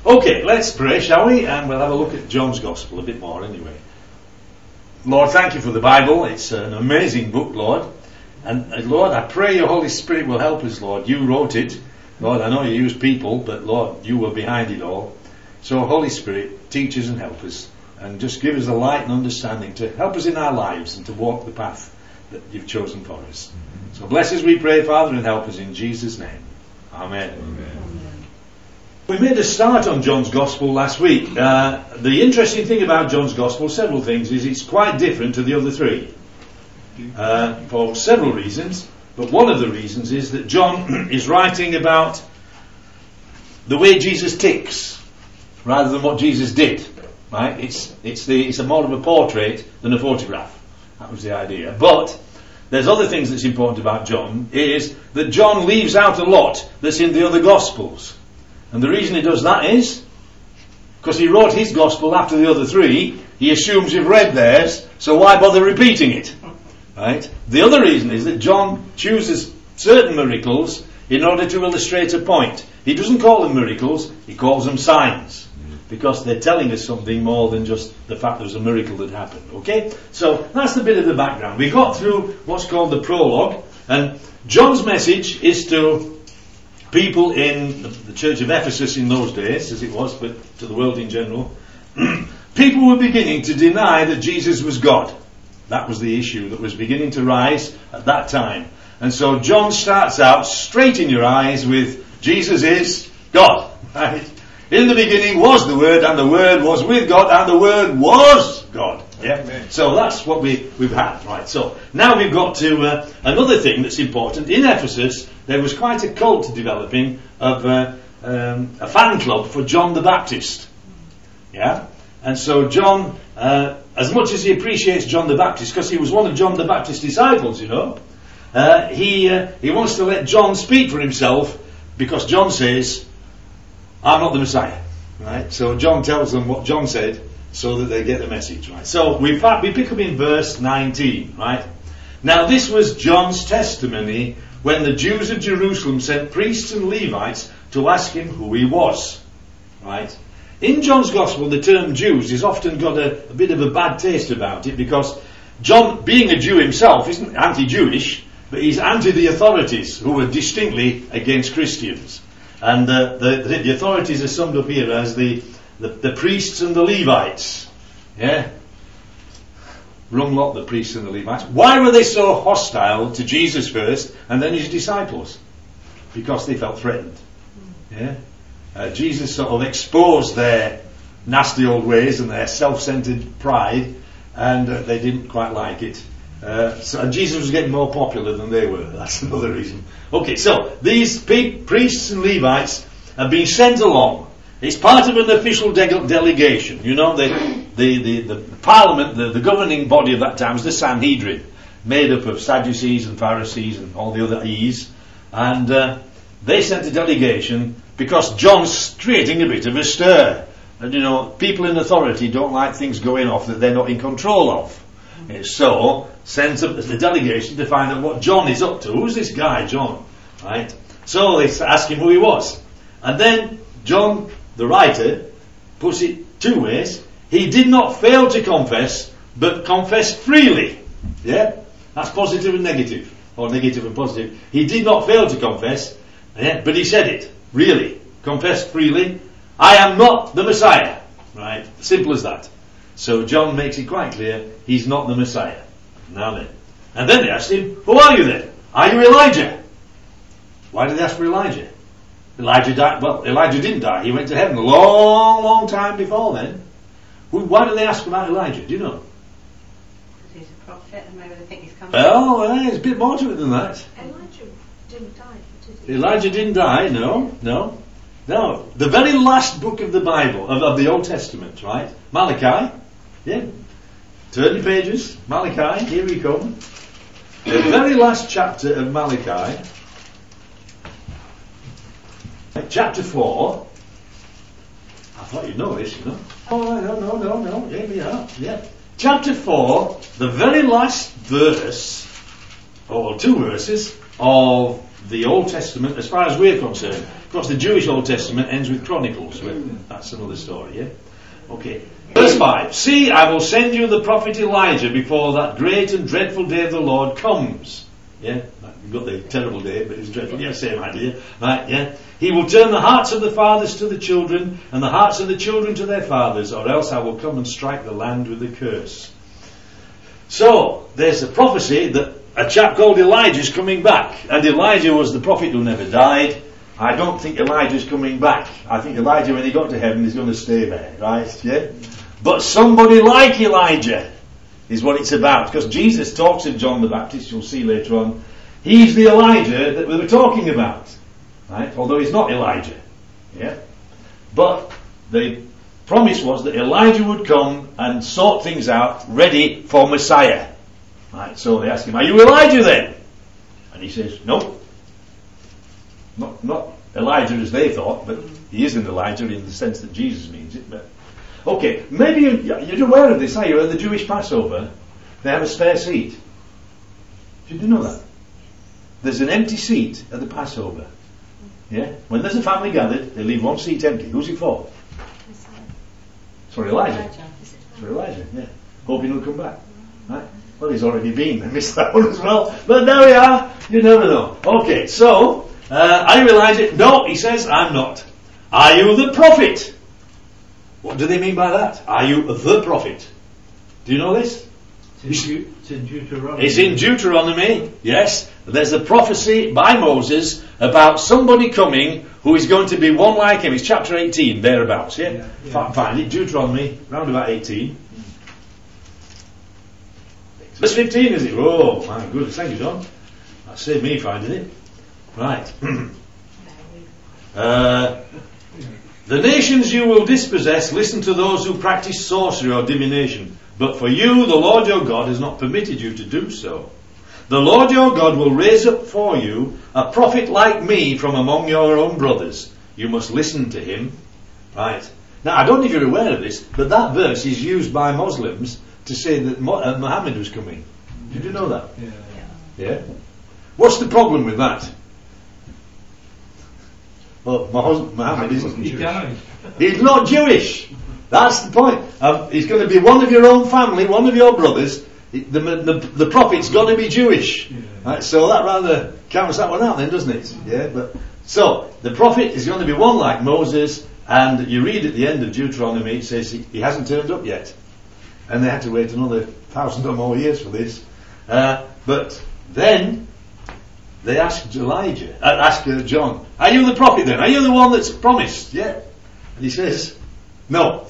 Okay, let's pray, shall we? And we'll have a look at John's Gospel a bit more anyway. Lord, thank you for the Bible. It's an amazing book, Lord. And Lord, I pray your Holy Spirit will help us, Lord. You wrote it. Lord, I know you use people, but Lord, you were behind it all. So Holy Spirit, teach us and help us. And just give us the light and understanding to help us in our lives and to walk the path that you've chosen for us. So bless us, we pray, Father, and help us in Jesus' name. Amen. Amen. We made a start on John's Gospel last week. The interesting thing about John's Gospel, several things, is it's quite different to the other three. For several reasons. But one of the reasons is that John is writing about the way Jesus ticks, rather than what Jesus did. Right? It's a more of a portrait than a photograph. That was the idea. But there's other things that's important about John, is that John leaves out a lot that's in the other Gospels. And the reason he does that is because he wrote his Gospel after the other three. He assumes you've read theirs, so why bother repeating it? Right? The other reason is that John chooses certain miracles in order to illustrate a point. He doesn't call them miracles, he calls them signs. Because they're telling us something more than just the fact there's a miracle that happened. Okay? So that's the bit of the background. We got through what's called the prologue, and John's message is to people in the church of Ephesus in those days, as it was, but to the world in general. People were beginning to deny that Jesus was God. That was the issue that was beginning to rise at that time. And so John starts out straight in your eyes with Jesus is God. Right? In the beginning was the Word, and the Word was with God, and the Word was God. Yeah. Amen. So that's what we've had. Right. So now we've got to another thing that's important. In Ephesus, there was quite a cult developing of a fan club for John the Baptist. Yeah. And so John, as much as he appreciates John the Baptist, because he was one of John the Baptist's disciples, you know, he wants to let John speak for himself, because John says, I'm not the Messiah. Right? So John tells them what John said, so that they get the message. Right? So we pick up in verse 19. Right? Now this was John's testimony when the Jews of Jerusalem sent priests and Levites to ask him who he was. Right? In John's Gospel, the term Jews has often got a bit of a bad taste about it, because John, being a Jew himself, isn't anti-Jewish, but he's anti the authorities, who were distinctly against Christians. And the authorities are summed up here as the priests and the Levites. Yeah? Wrong lot, the priests and the Levites. Why were they so hostile to Jesus first and then his disciples? Because they felt threatened. Yeah? Jesus sort of exposed their nasty old ways and their self-centered pride, and they didn't quite like it. And Jesus was getting more popular than they were. That's another reason. Okay, so these priests and Levites have been sent along. It's part of an official delegation. You know, the parliament, the governing body of that time was the Sanhedrin, made up of Sadducees and Pharisees and all the other E's. And they sent a delegation because John's creating a bit of a stir. And you know, people in authority don't like things going off that they're not in control of. So, sends the delegation to find out what John is up to. Who's this guy, John? Right? So they ask him who he was. And then John, the writer, puts it two ways. He did not fail to confess, but confessed freely. Yeah? That's positive and negative. Or negative and positive. He did not fail to confess, but he said it. Really. Confessed freely. I am not the Messiah. Right? Simple as that. So John makes it quite clear he's not the Messiah. Now then. And then they asked him, who are you then? Are you Elijah? Why did they ask for Elijah? Elijah died. Well, Elijah didn't die. He went to heaven a long, long time before then. Why did they ask about Elijah? Do you know? Because he's a prophet and maybe they think he's coming. Well, there's a bit more to it than that. Elijah didn't die, did he? Elijah didn't die, no. The very last book of the Bible, of the Old Testament, right? Malachi. Yeah. Turn your pages. Malachi, here we come. The very last chapter of Malachi. Chapter 4. I thought you'd know this, you know. Oh, no. Here we are. Yeah. Chapter 4, the very last verse, or two verses, of the Old Testament, as far as we're concerned. Of course, the Jewish Old Testament ends with Chronicles. That's another story, yeah? Okay. Verse 5. See, I will send you the prophet Elijah before that great and dreadful day of the Lord comes. Yeah? You've got the terrible day, but it's dreadful. Yeah, same idea. Right, yeah? He will turn the hearts of the fathers to the children, and the hearts of the children to their fathers, or else I will come and strike the land with a curse. So, there's a prophecy that a chap called Elijah is coming back. And Elijah was the prophet who never died. I don't think Elijah's coming back. I think Elijah, when he got to heaven, is going to stay there, right? Yeah? But somebody like Elijah is what it's about. Because Jesus talks of John the Baptist, you'll see later on. He's the Elijah that we were talking about. Right? Although he's not Elijah. Yeah? But the promise was that Elijah would come and sort things out, ready for Messiah. Right? So they ask him, are you Elijah then? And he says, no. Not Elijah as they thought, but he isn't Elijah in the sense that Jesus means it. But okay, maybe you're aware of this, are you? At the Jewish Passover, they have a spare seat. Did you know that? There's an empty seat at the Passover. Yeah? When there's a family gathered, they leave one seat empty. Who's it for? It's for Elijah. It's for Elijah, yeah. Hoping he'll come back. Right? Well, he's already been. I missed that one as well. But there we are. You never know. Okay, so, are you Elijah? No, he says, I'm not. Are you the prophet? What do they mean by that? Are you the prophet? Do you know this? It's in Deuteronomy. It's in Deuteronomy, yes. There's a prophecy by Moses about somebody coming who is going to be one like him. It's chapter 18, thereabouts, yeah? Find it, Deuteronomy, round about 18. Verse 15, is it? Oh, my goodness, thank you, John. That saved me finding it. Right. The nations you will dispossess, listen to those who practice sorcery or divination. But for you, the Lord your God has not permitted you to do so. The Lord your God will raise up for you a prophet like me from among your own brothers. You must listen to him. Right. Now, I don't know if you're aware of this, but that verse is used by Muslims to say that Muhammad was coming. Did you know that? Yeah? What's the problem with that? Well, Muhammad isn't Jewish. He's not Jewish. That's the point. He's going to be one of your own family, one of your brothers. The prophet's going to be Jewish. Right, so that rather counts that one out then, doesn't it? Yeah. But so the prophet is going to be one like Moses, and you read at the end of Deuteronomy, it says he hasn't turned up yet, and they had to wait another 1,000 or more years for this. But then they asked John, "Are you the prophet then? Are you the one that's promised?" Yeah. And he says, "No."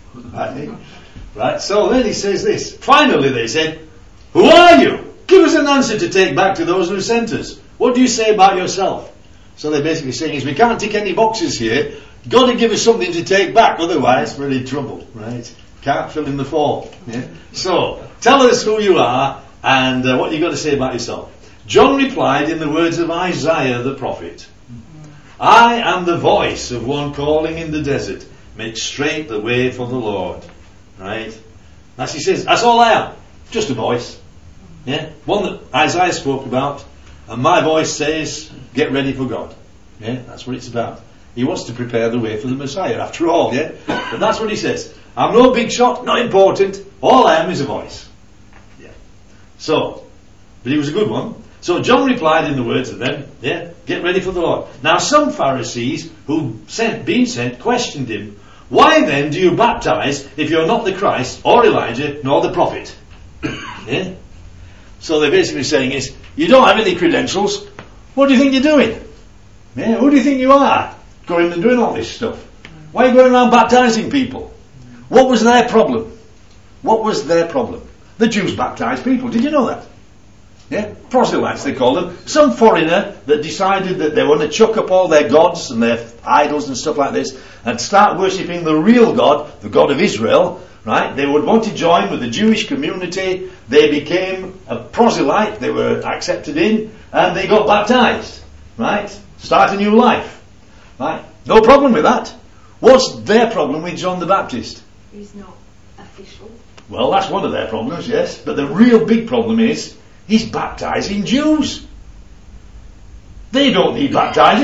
Right, so then he says this. Finally they said, "Who are you? Give us an answer to take back to those who sent us. What do you say about yourself?" So they're basically saying is, we can't tick any boxes here. Got to give us something to take back, otherwise we're in trouble. Right? Can't fill in the form. Yeah? So, tell us who you are and what you've got to say about yourself. John replied in the words of Isaiah the prophet, "I am the voice of one calling in the desert, make straight the way for the Lord." Right? As he says, that's all I am. Just a voice. Yeah? One that Isaiah spoke about. And my voice says, get ready for God. Yeah? That's what it's about. He wants to prepare the way for the Messiah, after all. Yeah? But that's what he says. I'm no big shot, not important. All I am is a voice. Yeah. So, but he was a good one. So John replied in the words of them, yeah, get ready for the Lord. Now some Pharisees who'd been sent questioned him, "Why then do you baptize if you're not the Christ or Elijah nor the prophet?" Yeah? So they're basically saying is, you don't have any credentials. What do you think you're doing? Yeah, who do you think you are? Going and doing all this stuff. Why are you going around baptizing people? What was their problem? What was their problem? The Jews baptized people. Did you know that? Yeah? Proselytes they call them. Some foreigner that decided that they want to chuck up all their gods and their idols and stuff like this and start worshipping the real God, the God of Israel, right? They would want to join with the Jewish community. They became a proselyte. They were accepted in and they got baptized, right? Start a new life, right? No problem with that. What's their problem with John the Baptist? He's not official. Well, that's one of their problems, yes. But the real big problem is he's baptizing Jews. They don't need baptizing.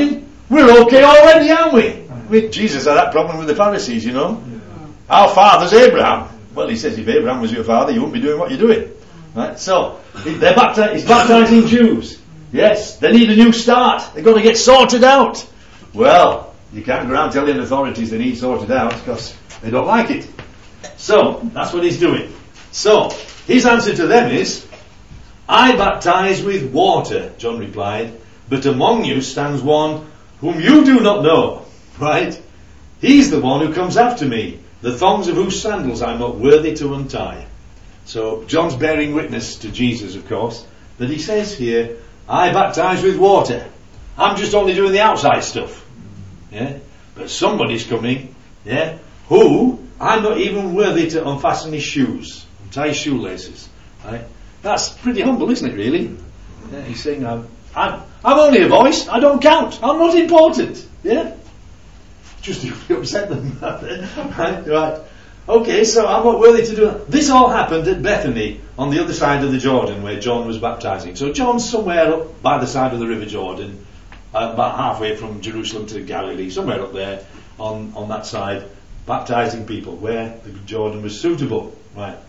We're okay already, aren't we? Jesus had that problem with the Pharisees, you know. Our father's Abraham. Well, he says if Abraham was your father, you wouldn't be doing what you're doing. Right? So, he's baptizing Jews. Yes, they need a new start. They've got to get sorted out. Well, you can't go around telling authorities they need sorted out because they don't like it. So, that's what he's doing. So, his answer to them is, I baptize with water, John replied, but among you stands one whom you do not know. Right? He's the one who comes after me, the thongs of whose sandals I'm not worthy to untie. So, John's bearing witness to Jesus, of course, that he says here, I baptize with water. I'm just only doing the outside stuff. Yeah? But somebody's coming, yeah, who I'm not even worthy to unfasten his shoes, untie his shoelaces. Right? That's pretty humble, isn't it, really? Yeah, he's saying, I'm only a voice, I don't count, I'm not important. Yeah? Just to upset them. Right. Okay, so I'm not worthy to do that. This all happened at Bethany, on the other side of the Jordan, where John was baptizing. So John's somewhere up by the side of the River Jordan, about halfway from Jerusalem to Galilee, somewhere up there on that side, baptizing people where the Jordan was suitable. Right.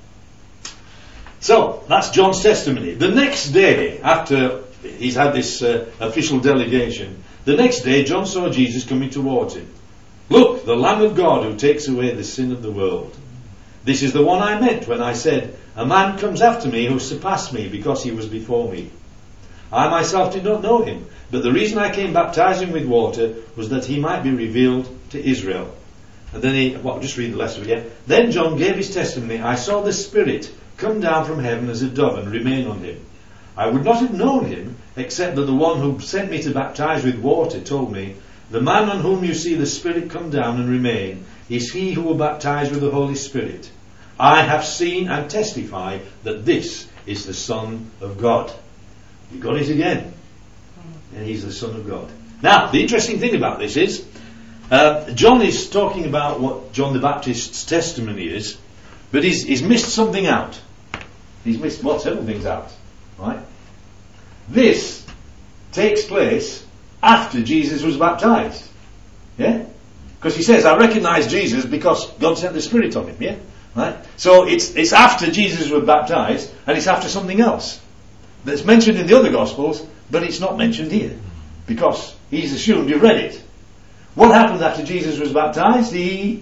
So that's John's testimony. The next day, after he's had this official delegation, the next day John saw Jesus coming towards him. Look, the Lamb of God who takes away the sin of the world. This is the one I meant when I said, a man comes after me who surpassed me because he was before me. I myself did not know him, but the reason I came baptizing with water was that he might be revealed to Israel. And then I'll just read the rest of it again. Then John gave his testimony. I saw the Spirit come down from heaven as a dove and remain on him. I would not have known him except that the one who sent me to baptize with water told me, the man on whom you see the Spirit come down and remain is he who will baptize with the Holy Spirit. I have seen and testify that this is the Son of God. You got it again. And he's the Son of God. Now, the interesting thing about this is, John is talking about what John the Baptist's testimony is, but he's missed something out. He's missed several things out. Right? This takes place after Jesus was baptized. Yeah? Because he says, I recognize Jesus because God sent the Spirit on him. Yeah? Right? So it's after Jesus was baptized, and it's after something else that's mentioned in the other Gospels, but it's not mentioned here. Because he's assumed you've read it. What happened after Jesus was baptized? He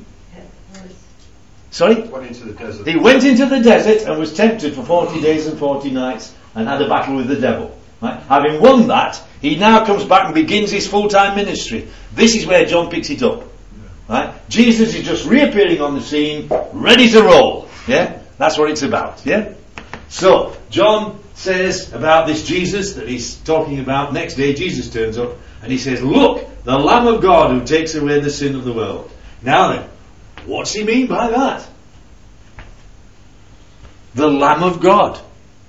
went into the desert. He went into the desert and was tempted for 40 days and 40 nights and had a battle with the devil. Right? Having won that, he now comes back and begins his full-time ministry. This is where John picks it up. Right? Jesus is just reappearing on the scene, ready to roll. Yeah? That's what it's about. Yeah? So, John says about this Jesus that he's talking about. Next day, Jesus turns up and he says, look, the Lamb of God who takes away the sin of the world. Now then, what's he mean by that? The Lamb of God.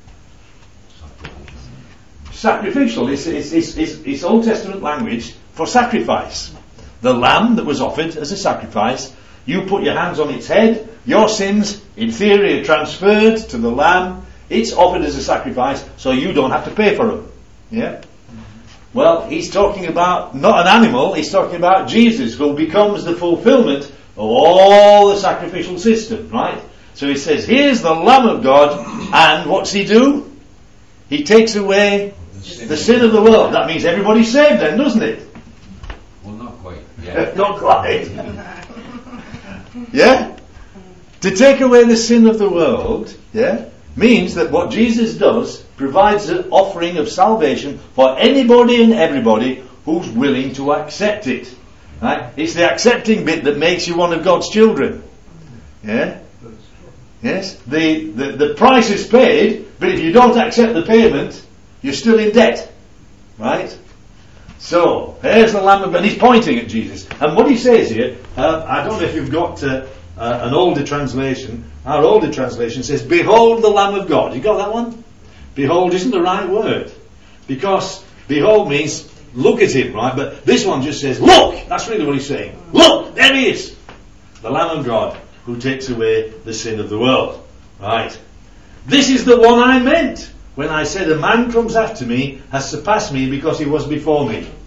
Sacrificial. It's Old Testament language for sacrifice. The lamb that was offered as a sacrifice, you put your hands on its head, your sins in theory are transferred to the lamb, it's offered as a sacrifice so you don't have to pay for them. Yeah? Well, he's talking about not an animal, he's talking about Jesus, who becomes the fulfillment of all the sacrificial system, right? So he says, here's the Lamb of God, and what's he do? He takes away the sin of the world. That means everybody's saved then, doesn't it? Well, not quite. Yeah. Not quite. Yeah? To take away the sin of the world, yeah, means that what Jesus does provides an offering of salvation for anybody and everybody who's willing to accept it. Right? It's the accepting bit that makes you one of God's children. Yeah? Yes? The price is paid, but if you don't accept the payment, you're still in debt. Right? So, here's the Lamb of God. And he's pointing at Jesus. And what he says here, I don't know if you've got an older translation. Our older translation says, behold the Lamb of God. You got that one? Behold isn't the right word. Because behold means look at him, right? But this one just says, look! That's really what he's saying. Look! There he is! The Lamb of God who takes away the sin of the world. Right? This is the one I meant when I said a man comes after me has surpassed me because he was before me.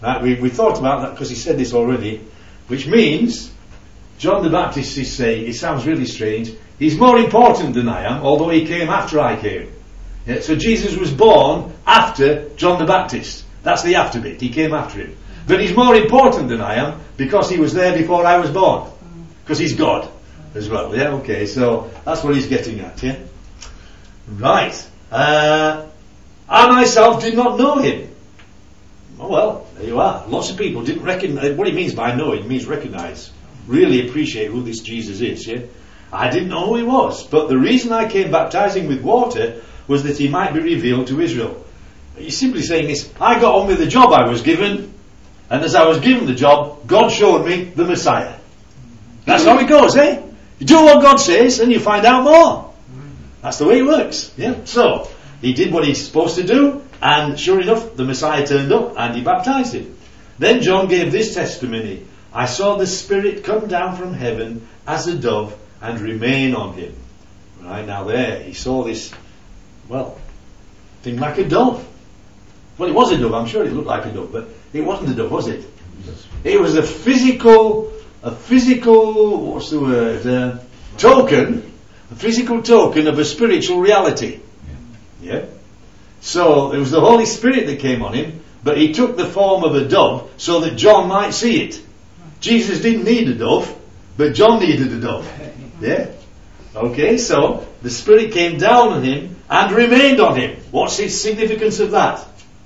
Right? We thought about that because he said this already, which means John the Baptist is saying, it sounds really strange, he's more important than I am, although he came after I came. Yeah, so Jesus was born after John the Baptist. That's the after bit. He came after him. But he's more important than I am because he was there before I was born. Because he's God as well. Yeah, okay, so that's what he's getting at, yeah? Right. I myself did not know him. Oh, well, there you are. Lots of people didn't recognize. What he means by know, it means recognize. Really appreciate who this Jesus is, yeah? I didn't know who he was. But the reason I came baptizing with water was that he might be revealed to Israel. He's simply saying this, I got on with the job I was given, and as I was given the job, God showed me the Messiah. That's how it goes, eh? You do what God says, and you find out more. That's the way it works, yeah? So, he did what he's supposed to do, and sure enough, the Messiah turned up, and he baptized him. Then John gave this testimony, I saw the Spirit come down from heaven as a dove, and remain on him. Right, now there, he saw this, well, thing like a dove. Well, it was a dove, I'm sure it looked like a dove, but it wasn't a dove, was it? It was a physical, what's the word, token, a physical token of a spiritual reality. Yeah? So, it was the Holy Spirit that came on him, but he took the form of a dove so that John might see it. Jesus didn't need a dove, but John needed a dove. Yeah? Okay, so, the Spirit came down on him and remained on him. What's the significance of that?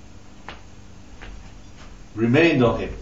Remained on him.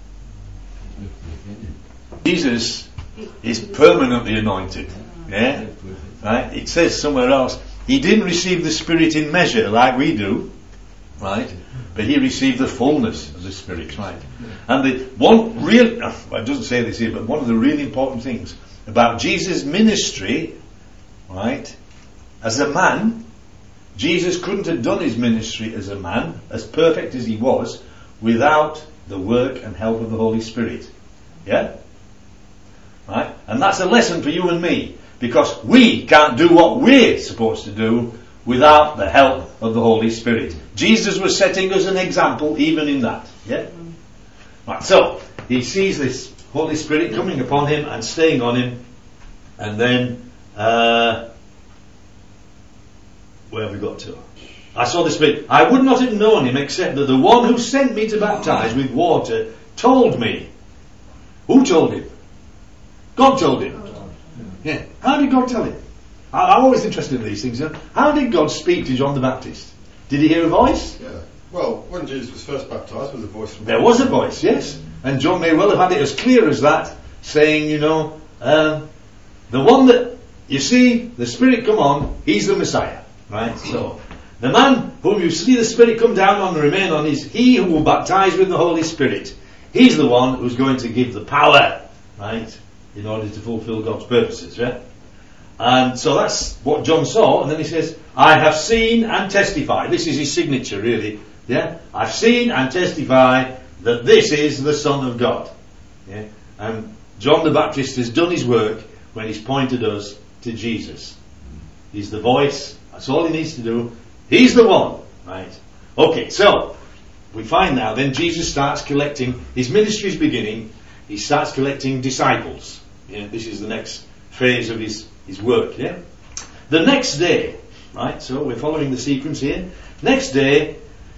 Jesus is permanently anointed. Yeah? Right? It says somewhere else, he didn't receive the Spirit in measure like we do. Right? But he received the fullness of the Spirit. Right? And the one real, it doesn't say this here, but one of the really important things about Jesus' ministry, right? As a man, Jesus couldn't have done his ministry as a man, as perfect as he was, without the work and help of the Holy Spirit. Yeah? Right? And that's a lesson for you and me, because we can't do what we're supposed to do without the help of the Holy Spirit. Jesus was setting us an example even in that. Yeah? Right, so, he sees this Holy Spirit coming upon him and staying on him, and then, where have we got to? I saw the Spirit. I would not have known him except that the one who sent me to baptize with water told me. Who told him? God told him. Yeah. How did God tell him? I'm always interested in these things. How did God speak to John the Baptist? Did he hear a voice? Yeah. Well, when Jesus was first baptized, there was a voice from God. There was a voice, yes. And John may well have had it as clear as that, saying, the one that, you see, the Spirit come on, he's the Messiah. Right? So, the man whom you see the Spirit come down on and remain on is he who will baptize with the Holy Spirit. He's the one who's going to give the power, right, in order to fulfill God's purposes, right? And so that's what John saw, and then he says, I have seen and testified. This is his signature, really. Yeah? I've seen and testified that this is the Son of God. Yeah? And John the Baptist has done his work when he's pointed us to Jesus. He's the voice. That's all he needs to do. He's the one. Right? Okay, so we find now then Jesus starts collecting, his ministry's beginning, he starts collecting disciples. Yeah? This is the next phase of his work. Yeah? The next day, right, so we're following the sequence here. Next day,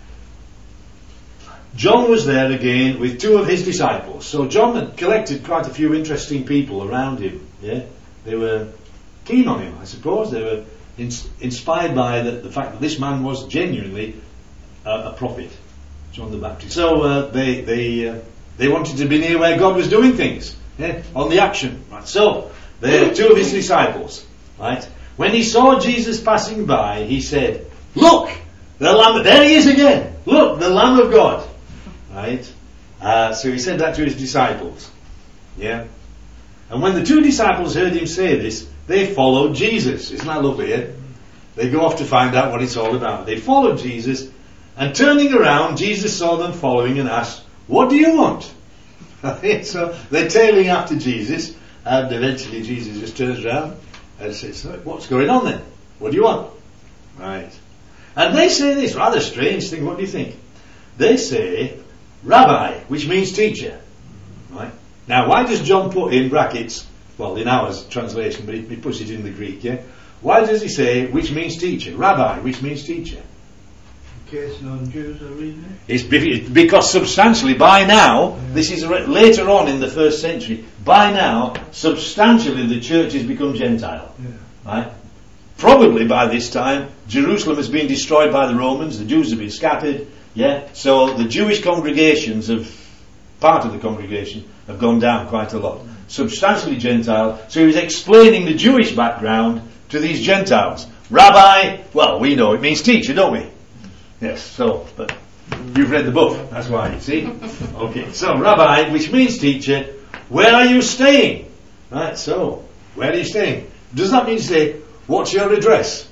John was there again with two of his disciples. So John had collected quite a few interesting people around him. Yeah, they were keen on him, I suppose. They were inspired by the fact that this man was genuinely a prophet, John the Baptist. So they wanted to be near where God was doing things, yeah, on the action. Right. So they're two of his disciples. Right. When he saw Jesus passing by, he said, "Look, the Lamb." There he is again. Look, the Lamb of God. Right? So he said that to his disciples. Yeah? And when the two disciples heard him say this, they followed Jesus. Isn't that lovely, eh? They go off to find out what it's all about. They followed Jesus, and turning around, Jesus saw them following and asked, "What do you want?" So they're tailing after Jesus, and eventually Jesus just turns around and says, "What's going on then? What do you want?" Right. And they say this rather strange thing. What do you think? They say, Rabbi, which means teacher. Right? Now, why does John put in brackets, well, in our translation, but he puts it in the Greek, yeah? Why does he say, which means teacher? Rabbi, which means teacher? In case non-Jews are reading it. It's because substantially, by now, this is later on in the first century, by now, substantially the church has become Gentile. Yeah. Right? Probably by this time, Jerusalem has been destroyed by the Romans, the Jews have been scattered, yeah? So the Jewish congregations part of the congregation have gone down quite a lot. Substantially Gentile. So he was explaining the Jewish background to these Gentiles. Rabbi, well, we know it means teacher, don't we? Yes, so, but you've read the book, that's why, you see? Okay, so Rabbi, which means teacher, where are you staying? Right, so, where are you staying? Does that mean to say, what's your address?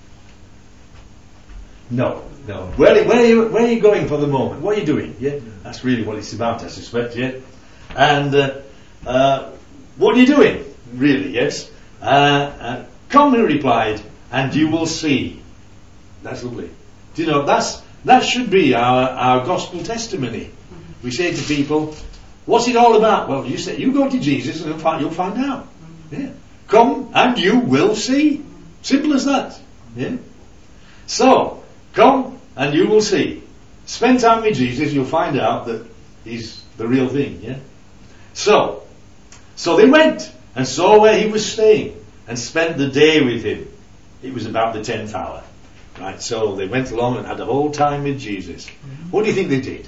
No. Where are you going for the moment? What are you doing? Yeah, that's really what it's about, I suspect, yeah? And, what are you doing? Really, yes? Come, he replied, and you will see. That's lovely. Do you know, that should be our gospel testimony. We say to people, what's it all about? Well, you go to Jesus and you'll find out. Yeah. Come and you will see. Simple as that. Yeah. So, come and you will see. Spend time with Jesus, you'll find out that he's the real thing. Yeah. So they went and saw where he was staying and spent the day with him. It was about the 10th hour. Right, so they went along and had a whole time with Jesus. What do you think they did?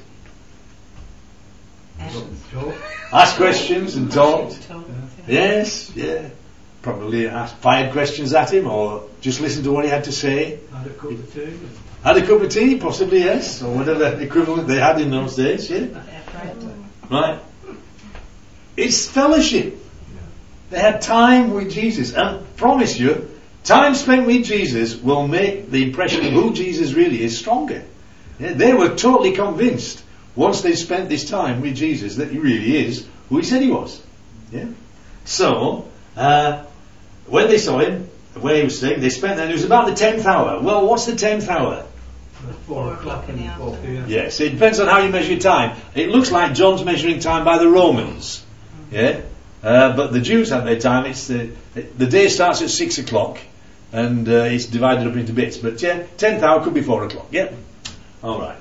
Ask questions and talked. Yes, yeah. Probably fired questions at him or just listened to what he had to say. Had a cup of tea. Had a cup of tea, possibly, yes. Or whatever equivalent they had in those days, yeah. Right. It's fellowship. They had time with Jesus. And promise you, time spent with Jesus will make the impression of who Jesus really is stronger. Yeah, they were totally convinced once they spent this time with Jesus that he really is who he said he was. Yeah. So, when they saw him, where he was staying, they spent there. It was about the 10th hour. Well, what's the 10th hour? 4 o'clock in the afternoon. Yes, it depends on how you measure time. It looks like John's measuring time by the Romans. Yeah. But the Jews have their time. It's the day starts at 6 o'clock. And it's divided up into bits. But yeah, 10th hour could be 4 o'clock. Yeah? Alright.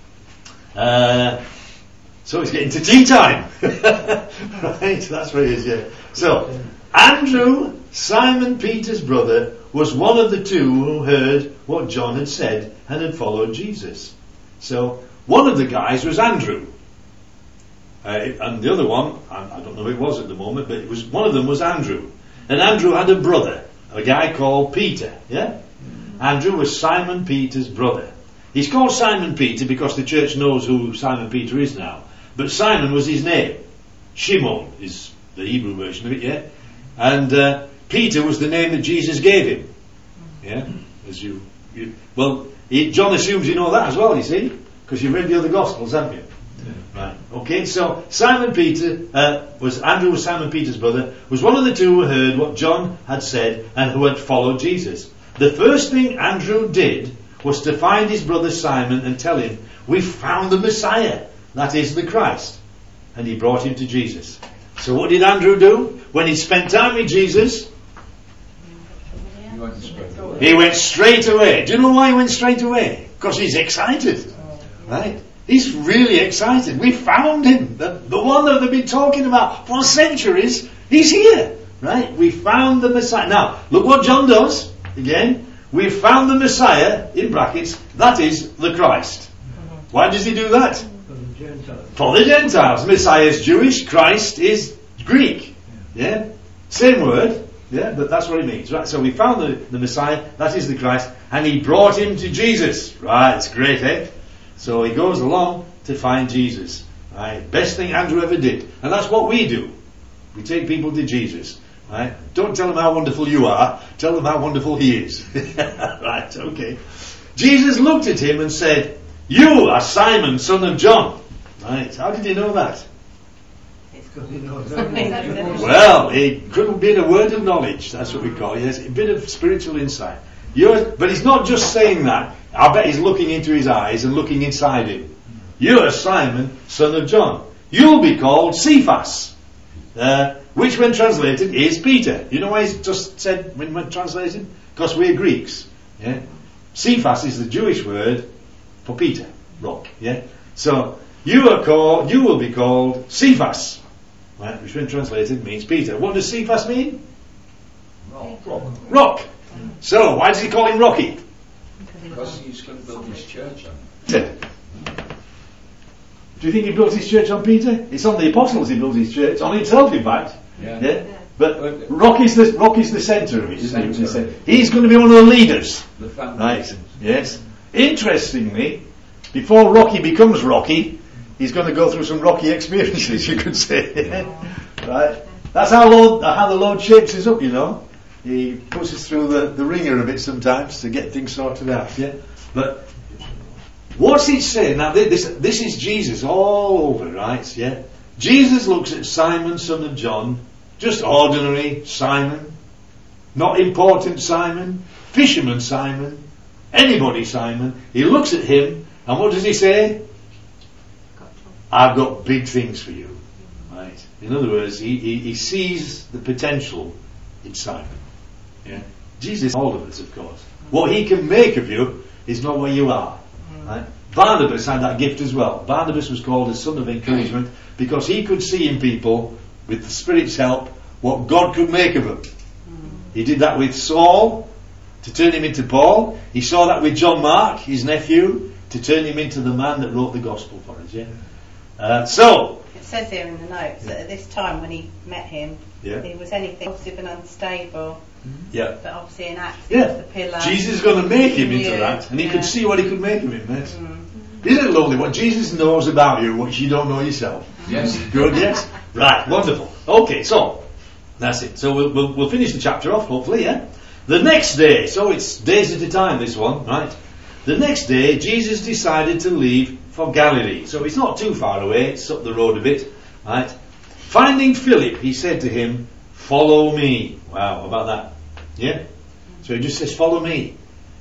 So it's getting to tea time. Right, that's where it is, yeah. So, Andrew, Simon Peter's brother, was one of the two who heard what John had said and had followed Jesus. So, one of the guys was Andrew. And the other one, I don't know who it was at the moment, but one of them was Andrew. And Andrew had a brother, a guy called Peter, yeah? Andrew was Simon Peter's brother. He's called Simon Peter because the church knows who Simon Peter is now. But Simon was his name. Shimon is the Hebrew version of it, yeah? And Peter was the name that Jesus gave him. Yeah? John assumes you know that as well, you see? Because you've read the other Gospels, haven't you? Right. Okay, so Andrew was Simon Peter's brother, was one of the two who heard what John had said and who had followed Jesus. The first thing Andrew did was to find his brother Simon and tell him, "We found the Messiah, that is the Christ." And he brought him to Jesus. So what did Andrew do? When he spent time with Jesus, he went straight away. Do you know why he went straight away? Because he's excited. Right? He's really excited. We found him. The one that they've been talking about for centuries. He's here. Right? We found the Messiah. Now, look what John does. Again, we found the Messiah, in brackets, that is the Christ. Why does he do that? For the Gentiles. For the Gentiles. Messiah is Jewish, Christ is Greek. Yeah? Same word. Yeah, but that's what it means. Right? So we found the Messiah, that is the Christ, and he brought him to Jesus. Right, it's great, eh? So he goes along to find Jesus. Right? Best thing Andrew ever did. And that's what we do. We take people to Jesus. Right? Don't tell them how wonderful you are. Tell them how wonderful he is. Right, okay. Jesus looked at him and said, "You are Simon, son of John." Right, how did he know that? Because he knows everything. Well, it could have been a word of knowledge. That's what we call it. Yes, a bit of spiritual insight. But he's not just saying that. I bet he's looking into his eyes and looking inside him. You are Simon, son of John. You'll be called Cephas, which when translated is Peter. You know why he's just said when translated? Because we're Greeks. Yeah? Cephas is the Jewish word for Peter, rock. Yeah. So you will be called Cephas, right? Which when translated means Peter. What does Cephas mean? Rock. So why does he call him Rocky? Because he's going to build his church on it. Yeah. Do you think he built his church on Peter? It's on the apostles he built his church, on himself in fact. Yeah. But Rock is the centre of it, isn't he? He's going to be one of the leaders. The foundation. Right. Yes. Interestingly, before Rocky becomes Rocky, he's going to go through some rocky experiences, you could say. Right. That's how the Lord shapes us up, you know. He puts us through the ringer a bit sometimes to get things sorted out. Yeah. But what's it saying? Now this is Jesus all over, right? Yeah. Jesus looks at Simon, son of John, just ordinary Simon, not important Simon, fisherman Simon, anybody Simon. He looks at him, and what does he say? I've got big things for you. Right. In other words, he sees the potential in Simon. Yeah. Jesus, all of us, of course. What he can make of you is not what you are. Right? Barnabas had that gift as well. Barnabas was called a son of encouragement because he could see in people, with the Spirit's help, what God could make of them. He did that with Saul to turn him into Paul. He saw that with John Mark, his nephew, to turn him into the man that wrote the gospel for us. Yeah. So it says here in the notes that at this time when he met him, he was anything impulsive and unstable. Yeah. But obviously in Acts, he was the pillar. Jesus is going to make him into that, and he could see what he could make of him. Yes. Isn't it lovely what Jesus knows about you, what you don't know yourself? Yes. Good. Yes. Right. Wonderful. Okay. So that's it. So we'll finish the chapter off, hopefully. Yeah. The next day. So it's days at a time. This one, right? The next day, Jesus decided to leave for Galilee. So it's not too far away. It's up the road a bit, right? Finding Philip, he said to him, "Follow me." Wow. How about that? Yeah. So he just says, "Follow me."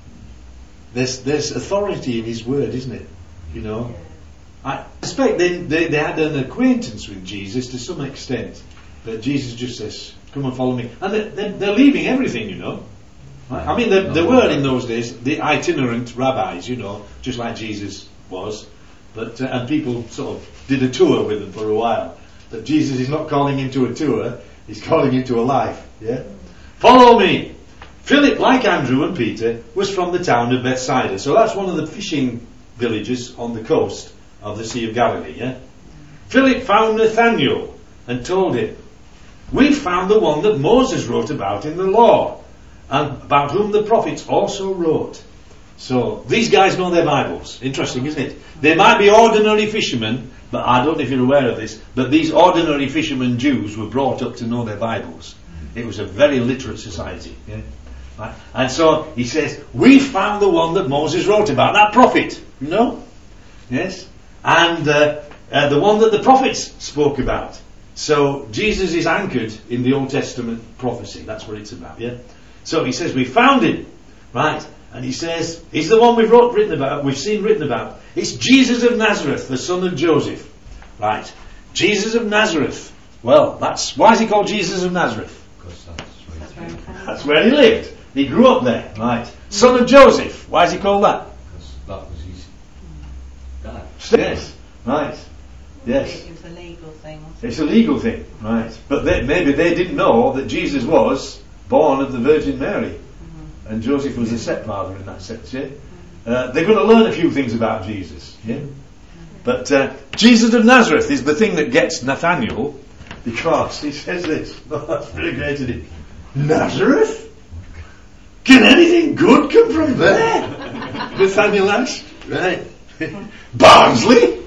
There's authority in his word, isn't it? You know. I suspect they had an acquaintance with Jesus to some extent, but Jesus just says, "Come and follow me," and they're leaving everything, you know. Right? I mean, there were in those days the itinerant rabbis, you know, just like Jesus was, but and people sort of did a tour with them for a while. But Jesus is not calling him to a tour; he's calling him to a life. Yeah. Follow me. Philip, like Andrew and Peter, was from the town of Bethsaida. So that's one of the fishing villages on the coast of the Sea of Galilee. Yeah? Philip found Nathanael and told him, "We found the one that Moses wrote about in the law, and about whom the prophets also wrote." So these guys know their Bibles. Interesting, isn't it? They might be ordinary fishermen, but I don't know if you're aware of this, but these ordinary fishermen Jews were brought up to know their Bibles. It was a very literate society. Yeah? Right? And so he says, "We found the one that Moses wrote about," that prophet, you know? Yes? And the one that the prophets spoke about. So Jesus is anchored in the Old Testament prophecy. That's what it's about, yeah? So he says, "We found him." Right? And he says, he's the one we've seen written about. It's Jesus of Nazareth, the son of Joseph. Right? Jesus of Nazareth. Well, why is he called Jesus of Nazareth? That's where he lived. He grew up there, right? Son of Joseph. Why is he called that? Because that was his dad. Yes, right. Yes. It was a legal thing. It's a legal thing, right? But maybe they didn't know that Jesus was born of the Virgin Mary, and Joseph was a stepfather in that sense. Yeah. They're going to learn a few things about Jesus. Yeah. But Jesus of Nazareth is the thing that gets Nathanael, because he says this. Oh, that's pretty great, isn't it? Nazareth? Can anything good come from there? Nathaniel asks. Right. Barnsley?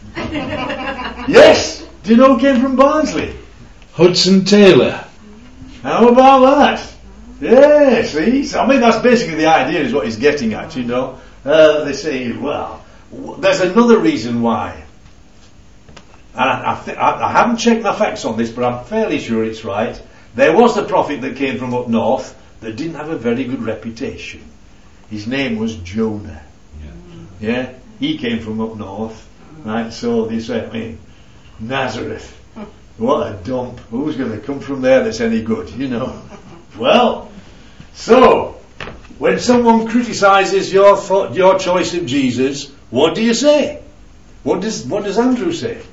Yes. Do you know who came from Barnsley? Hudson Taylor. How about that? Yes. I mean, that's basically the idea, is what he's getting at, you know. They say, well, there's another reason why. And I haven't checked my facts on this, but I'm fairly sure it's right. There was a prophet that came from up north that didn't have a very good reputation. His name was Jonah. Yeah? He came from up north, Right, so they say, I mean, Nazareth, what a dump. Who's going to come from there that's any good, you know? Well, so, when someone criticises your choice of Jesus, what do you say? What does Andrew say?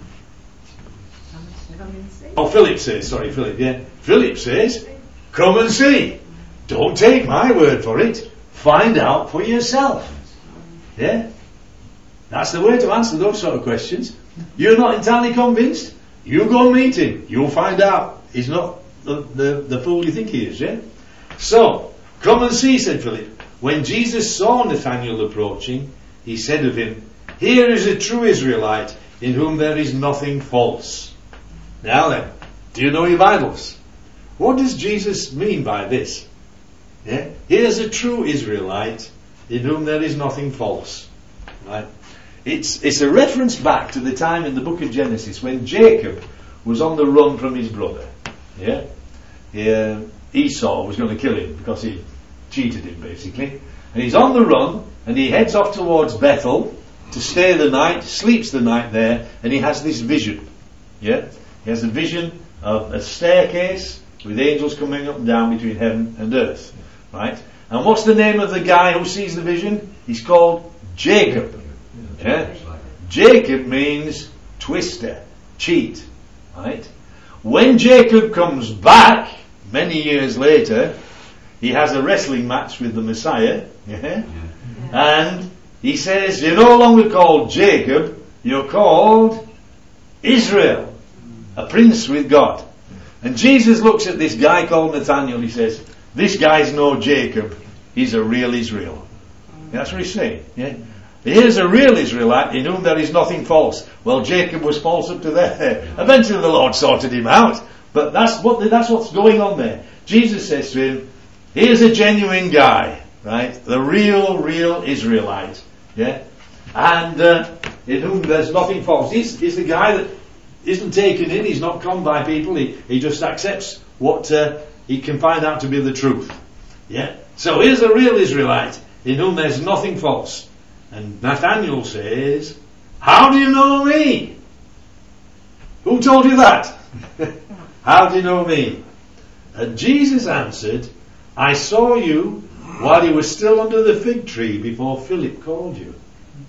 Oh, Philip says, Philip says, come and see. Don't take my word for it. Find out for yourself. Yeah? That's the way to answer those sort of questions. You're not entirely convinced? You go and meet him. You'll find out. He's not the fool you think he is, yeah? So, come and see, said Philip. When Jesus saw Nathanael approaching, he said of him, here is a true Israelite in whom there is nothing false. Now then, do you know your Bibles? What does Jesus mean by this? Yeah? Here's a true Israelite in whom there is nothing false. Right? It's a reference back to the time in the book of Genesis when Jacob was on the run from his brother. Yeah? Esau was going to kill him because he cheated him basically. And he's on the run and he heads off towards Bethel to stay the night, sleeps the night there, and he has this vision. Yeah? He has a vision of a staircase with angels coming up and down between heaven and earth. Right? And what's the name of the guy who sees the vision? He's called Jacob. Yeah? Jacob means twister, cheat. Right? When Jacob comes back, many years later, he has a wrestling match with the Messiah. Yeah? And he says, you're no longer called Jacob, you're called Israel, a prince with God. And Jesus looks at this guy called Nathanael, he says, this guy's no Jacob, he's a real Israel. That's what he's saying. Yeah? Here's a real Israelite in whom there is nothing false. Well, Jacob was false up to there. Eventually the Lord sorted him out. But that's what's going on there. Jesus says to him, here's a genuine guy, right? The real Israelite. Yeah? And in whom there's nothing false. He's the guy that isn't taken in, he's not conned by people, he just accepts what he can find out to be the truth. Yeah? So here's a real Israelite in whom there's nothing false. And Nathanael says, how do you know me? Who told you that? How do you know me? And Jesus answered, I saw you while you were still under the fig tree before Philip called you.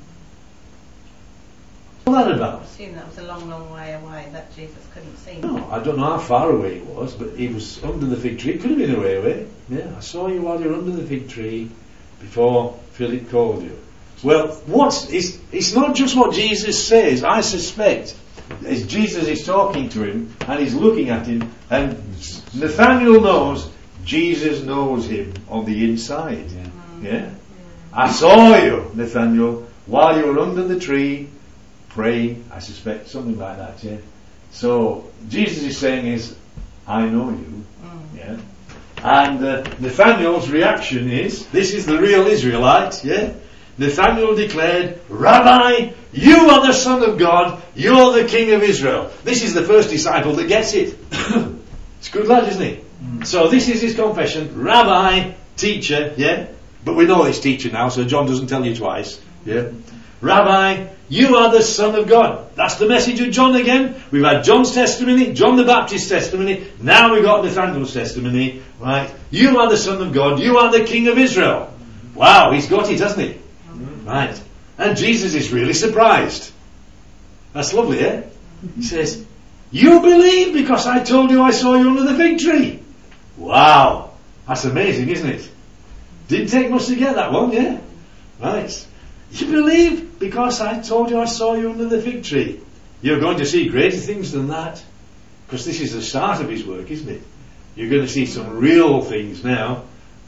What's that about? I assume that was a long way away that Jesus couldn't see. No, I don't know how far away he was, but he was under the fig tree. It could have been away. Yeah, I saw you while you were under the fig tree before Philip called you. Well, it's not just what Jesus says. I suspect as Jesus is talking to him and he's looking at him, and Nathanael knows Jesus knows him on the inside. Yeah? I saw you, Nathanael, while you were under the tree praying. I suspect something like that. Yeah. So Jesus is saying is, I know you. Yeah. And Nathanael's reaction is, this is the real Israelite. Yeah. Nathanael declared, Rabbi, you are the Son of God, you're the King of Israel. This is the first disciple that gets it. It's a good lad, isn't he? So this is his confession, Rabbi, teacher, yeah? But we know this teacher now, so John doesn't tell you twice. Yeah? Rabbi, you are the Son of God. That's the message of John again. We've had John's testimony, John the Baptist's testimony, now we've got Nathanael's testimony. Right? You are the Son of God, you are the King of Israel. Wow, he's got it, hasn't he? Right. And Jesus is really surprised. That's lovely, eh? He says, you believe because I told you I saw you under the fig tree. Wow. That's amazing, isn't it? Didn't take much to get that one, yeah? Right. You believe because I told you I saw you under the fig tree. You're going to see greater things than that. Because this is the start of his work, isn't it? You're going to see some real things now.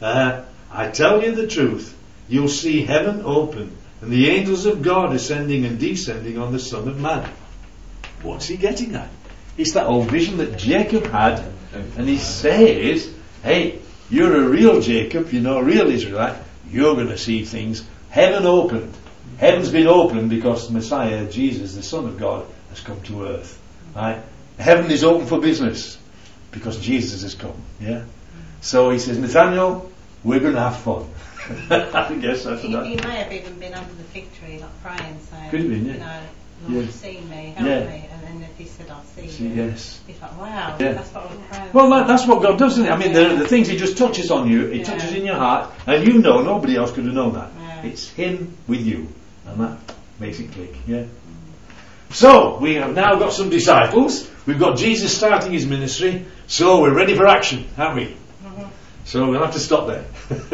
I tell you the truth. You'll see heaven open and the angels of God ascending and descending on the Son of Man. What's he getting at? It's that old vision that Jacob had, and he says, hey, you're a real Jacob, you know, a real Israelite, you're going to see things. Heaven opened. Heaven's been opened because the Messiah, Jesus, the Son of God, has come to earth. Right? Heaven is open for business because Jesus has come. Yeah. So he says, Nathanael, we're going to have fun. I guess that's he may have even been under the fig tree, like praying, so could have been, yeah. You know, Lord, Yeah. see me, help Yeah. me. And then he said, I'll see you. Yes. He's like, wow, Yeah. that's what I was praying. Well, that's what God does, isn't it? I mean, the things He just touches on you, He touches in your heart, and you know nobody else could have known that. Yeah. It's Him with you, and that makes it click. Yeah. So we have now got some disciples. We've got Jesus starting His ministry, so we're ready for action, aren't we? So we'll have to stop there.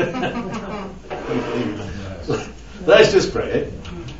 Let's just pray.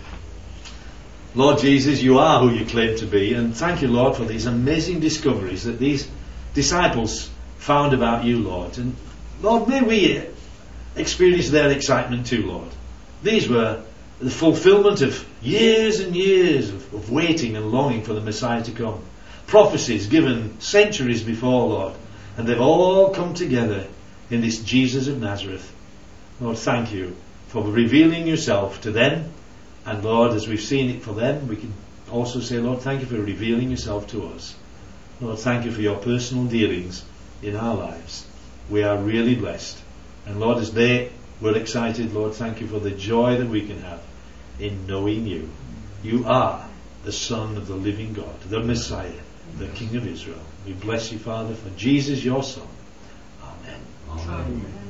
Lord Jesus, you are who you claim to be, and thank you, Lord, for these amazing discoveries that these disciples found about you, Lord. And Lord, may we experience their excitement too, Lord. These were the fulfillment of years and years of waiting and longing for the Messiah to come. Prophecies given centuries before, Lord, and they've all come together in this Jesus of Nazareth. Lord, thank you for revealing yourself to them. And Lord, as we've seen it for them, we can also say, Lord, thank you for revealing yourself to us. Lord, thank you for your personal dealings in our lives. We are really blessed. And Lord, as they were excited, Lord, thank you for the joy that we can have in knowing you. You are the Son of the living God, the Messiah, the King of Israel. We bless you, Father, for Jesus, your Son. Amen. Amen.